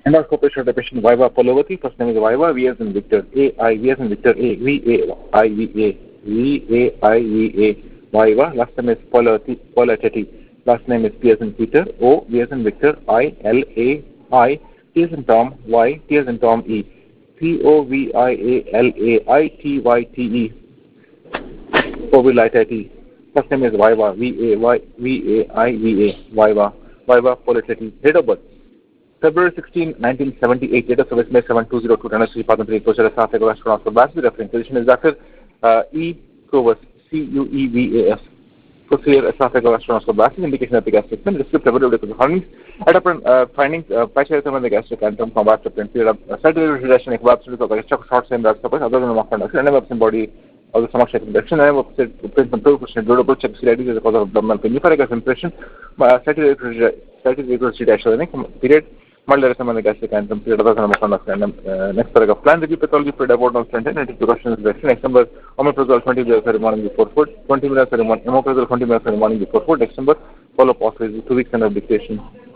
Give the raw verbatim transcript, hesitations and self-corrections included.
And our corporation patient Viva Polovati, first name is Viva, V as in Victor, A I, V as in Victor, A, V A I V A, V A I V A, Viva, last name is Polovati, Polatati, last name is P as in Peter, O, V as in Victor, I, L, A, I, T as in Tom, Y, T as in Tom, E, P O V I A L A I T Y T E, Povilatati, first name is Viva, V A Y, V A I V A, Viva, Viva Polatati, date of birth. February sixteenth, nineteen seventy-eight, date of service May seventh, two thousand two, Tennessee, Patentary, Coachella, South Africa, astronaut for Bassi, reference position is Doctor Uh, E. Covas, C U E V A S. Procedure, South Africa, astronaut for Bassi, indication of the gas statement, descriptive of the findings, adaptant uh, findings, patch of the gastric anthem from Wabster print period, certificate reduction, if Wabster of the short same that suppose other than the mock conduction, and absent body of the stomach shape induction, and absent print from two percent, durable check series as a cause of abdominal pain, euphoric impression, certificate reduction, period. The gastric anthem period of the next paragraph. Plan review pathology for about on front end and precautions direction. Next number, omeprazole twenty minutes early morning before food, twenty minutes early morning, omeprazole twenty minutes early morning before food. Next number, follow up after two weeks under dictation.